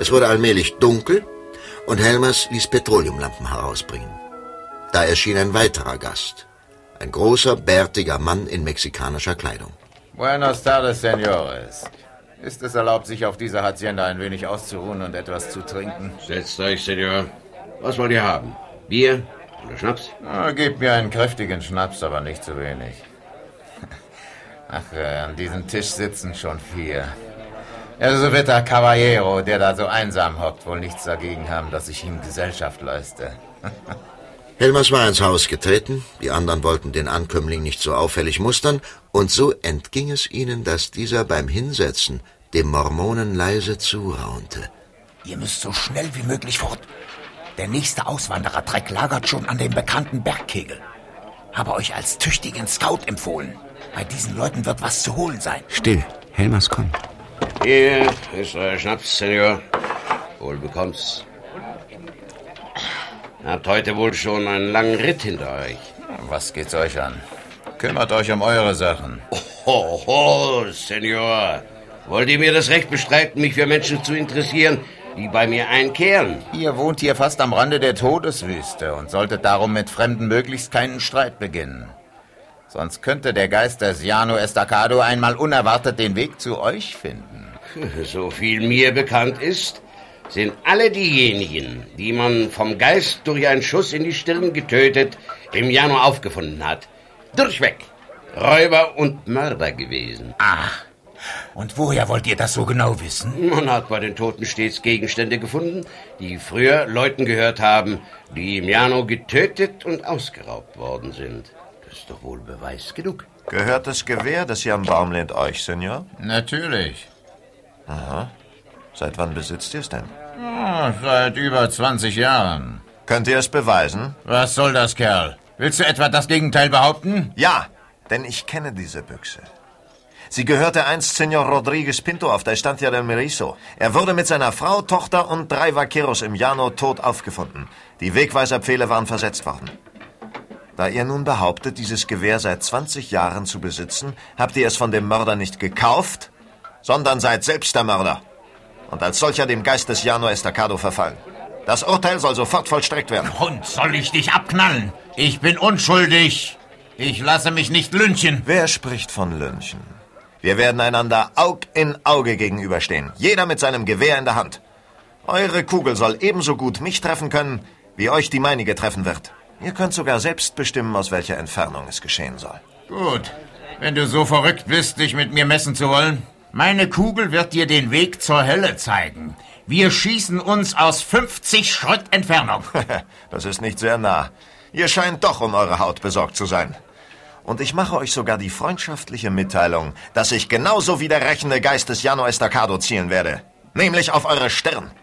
Es wurde allmählich dunkel und Helmers ließ Petroleumlampen herausbringen. Da erschien ein weiterer Gast. Ein großer, bärtiger Mann in mexikanischer Kleidung. Buenos tardes, Senores. Ist es erlaubt, sich auf dieser Hacienda ein wenig auszuruhen und etwas zu trinken? Setzt euch, Senor. Was wollt ihr haben? Bier oder Schnaps? Gebt mir einen kräftigen Schnaps, aber nicht zu wenig. Ach, an diesem Tisch sitzen schon 4. So wird der Caballero, der da so einsam hockt, wohl nichts dagegen haben, dass ich ihm Gesellschaft leiste. Helmers war ins Haus getreten, die anderen wollten den Ankömmling nicht so auffällig mustern, und so entging es ihnen, dass dieser beim Hinsetzen dem Mormonen leise zuraunte. Ihr müsst so schnell wie möglich fort. Der nächste Auswandererdreck lagert schon an dem bekannten Bergkegel. Habe euch als tüchtigen Scout empfohlen. Bei diesen Leuten wird was zu holen sein. Still, Helmers kommt. Hier ist euer Schnaps, Senor. Wohl bekommt's. Habt heute wohl schon einen langen Ritt hinter euch. Was geht's euch an? Kümmert euch um eure Sachen. Oh, Senor. Wollt ihr mir das Recht bestreiten, mich für Menschen zu interessieren, die bei mir einkehren? Ihr wohnt hier fast am Rande der Todeswüste und solltet darum mit Fremden möglichst keinen Streit beginnen. Sonst könnte der Geist des Llano Estacado einmal unerwartet den Weg zu euch finden. So viel mir bekannt ist, sind alle diejenigen, die man vom Geist durch einen Schuss in die Stirn getötet, im Llano aufgefunden hat, durchweg Räuber und Mörder gewesen. Ach, und woher wollt ihr das so genau wissen? Man hat bei den Toten stets Gegenstände gefunden, die früher Leuten gehört haben, die im Llano getötet und ausgeraubt worden sind. Das ist doch wohl Beweis genug. Gehört das Gewehr des Jan Baumlind euch, Senor? Natürlich. Aha. Seit wann besitzt ihr es denn? Seit über 20 Jahren. Könnt ihr es beweisen? Was soll das, Kerl? Willst du etwa das Gegenteil behaupten? Ja, denn ich kenne diese Büchse. Sie gehörte einst Senor Rodriguez Pinto auf der Estancia del Merizo. Er wurde mit seiner Frau, Tochter und 3 Vaqueros im Llano tot aufgefunden. Die Wegweiserpfähle waren versetzt worden. Da ihr nun behauptet, dieses Gewehr seit 20 Jahren zu besitzen, habt ihr es von dem Mörder nicht gekauft, sondern seid selbst der Mörder. Und als solcher dem Geist des Llano Estacado verfallen. Das Urteil soll sofort vollstreckt werden. Und soll ich dich abknallen? Ich bin unschuldig. Ich lasse mich nicht lynchen. Wer spricht von Lynchen? Wir werden einander Aug in Auge gegenüberstehen. Jeder mit seinem Gewehr in der Hand. Eure Kugel soll ebenso gut mich treffen können, wie euch die meinige treffen wird. Ihr könnt sogar selbst bestimmen, aus welcher Entfernung es geschehen soll. Gut, wenn du so verrückt bist, dich mit mir messen zu wollen. Meine Kugel wird dir den Weg zur Hölle zeigen. Wir schießen uns aus 50 Schritt Entfernung. Das ist nicht sehr nah. Ihr scheint doch um eure Haut besorgt zu sein. Und ich mache euch sogar die freundschaftliche Mitteilung, dass ich genauso wie der rächende Geist des Llano Estacado zielen werde. Nämlich auf eure Stirn.